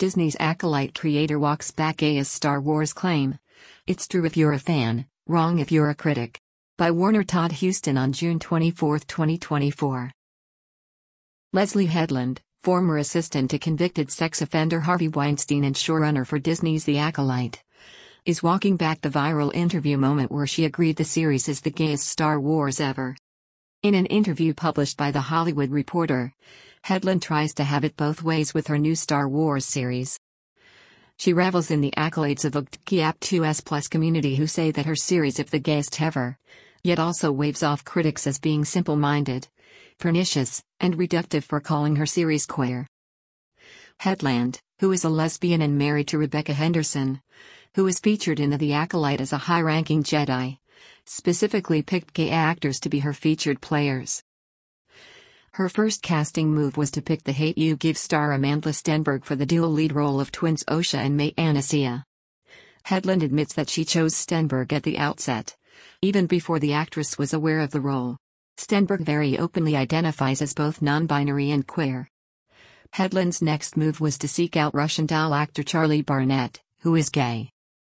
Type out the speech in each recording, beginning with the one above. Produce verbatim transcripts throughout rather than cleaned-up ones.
Disney's Acolyte creator walks back Gayest Star Wars claim. It's true if you're a fan, wrong if you're a critic. By Warner Todd Huston on June twenty-fourth, twenty twenty-four. Leslie Headland, former assistant to convicted sex offender Harvey Weinstein and showrunner for Disney's The Acolyte, is walking back the viral interview moment where she agreed the series is the gayest Star Wars ever. In an interview published by The Hollywood Reporter, Headland tries to have it both ways with her new Star Wars series. She revels in the accolades of the L G B T Q plus plus community who say that her series is the gayest ever, yet also waves off critics as being simple-minded, pernicious, and reductive for calling her series queer. Headland, who is a lesbian and married to Rebecca Henderson, who is featured in The Acolyte as a high-ranking Jedi, specifically picked gay actors to be her featured players. Her first casting move was to pick the Hate U Give star Amandla Stenberg for the dual lead role of twins Osha and May Anasia. Headland admits that she chose Stenberg at the outset, even before the actress was aware of the role. Stenberg very openly identifies as both non-binary and queer. Headland's next move was to seek out Russian doll actor Charlie Barnett, who is gay.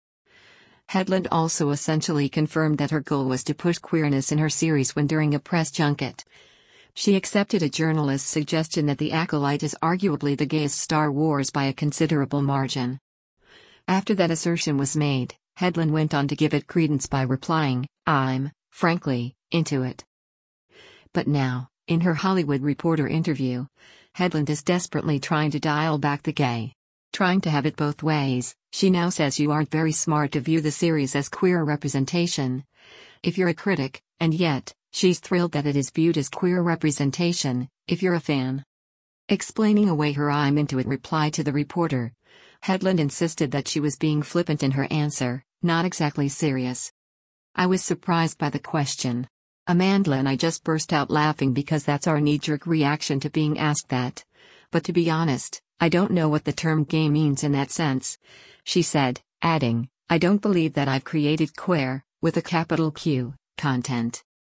Headland also essentially confirmed that her goal was to push queerness in her series when during a press junket, she accepted a journalist's suggestion that The Acolyte is arguably the gayest Star Wars by a considerable margin. After that assertion was made, Headland went on to give it credence by replying, "I'm, frankly, into it." But now, in her Hollywood Reporter interview, Headland is desperately trying to dial back the gay. Trying to have it both ways, she now says you aren't very smart to view the series as queer representation, if you're a critic, and yet, she's thrilled that it is viewed as queer representation, if you're a fan. Explaining away her "I'm into it" reply to the reporter, Headland insisted that she was being flippant in her answer, not exactly serious. "I was surprised by the question. Amandla and I just burst out laughing because that's our knee-jerk reaction to being asked that. But to be honest, I don't know what the term gay means in that sense," she said, adding, "I don't believe that I've created queer, with a capital Q, content."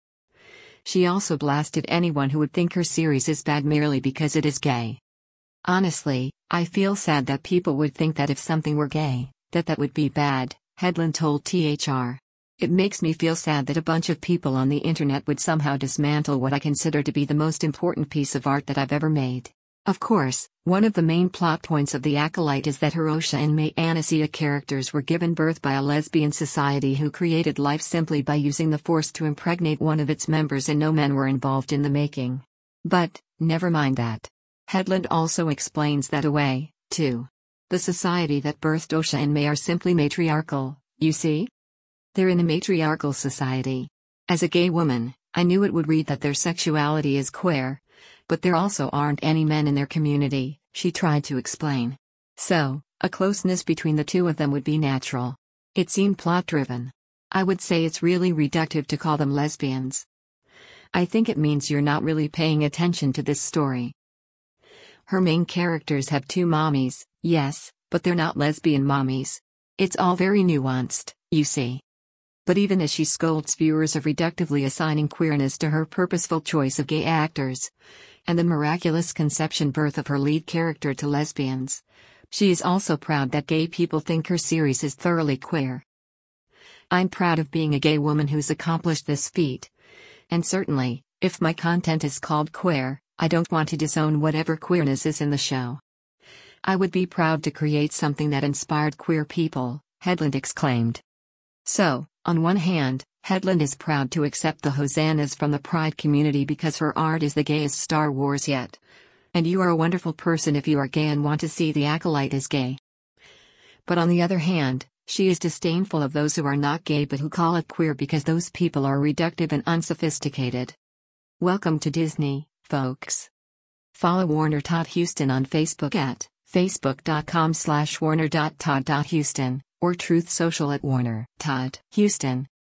She also blasted anyone who would think her series is bad merely because it is gay. "Honestly, I feel sad that people would think that if something were gay, that that would be bad," Headland told T H R. "It makes me feel sad that a bunch of people on the internet would somehow dismantle what I consider to be the most important piece of art that I've ever made." Of course, one of the main plot points of The Acolyte is that her Osha and May Anasia characters were given birth by a lesbian society who created life simply by using the Force to impregnate one of its members, and no men were involved in the making. But, never mind that. Headland also explains that away, too. The society that birthed Osha and May are simply matriarchal, you see? They're in a matriarchal society. As a gay woman, I knew it would read that their sexuality is queer, but there also aren't any men in their community, she tried to explain. So, a closeness between the two of them would be natural. It seemed plot-driven. I would say it's really reductive to call them lesbians. I think it means you're not really paying attention to this story. Her main characters have two mommies, yes, but they're not lesbian mommies. It's all very nuanced, you see. But even as she scolds viewers of reductively assigning queerness to her purposeful choice of gay actors, and the miraculous conception birth of her lead character to lesbians, she is also proud that gay people think her series is thoroughly queer. "I'm proud of being a gay woman who's accomplished this feat. And certainly, if my content is called queer, I don't want to disown whatever queerness is in the show. I would be proud to create something that inspired queer people," Headland exclaimed. So, on one hand, Headland is proud to accept the hosannas from the Pride community because her art is the gayest Star Wars yet. And you are a wonderful person if you are gay and want to see The Acolyte as gay. But on the other hand, she is disdainful of those who are not gay but who call it queer because those people are reductive and unsophisticated. Welcome to Disney, folks. Follow Warner Todd Huston on Facebook at facebook.com slash warner.todd.huston or Truth Social at Warner Todd Huston.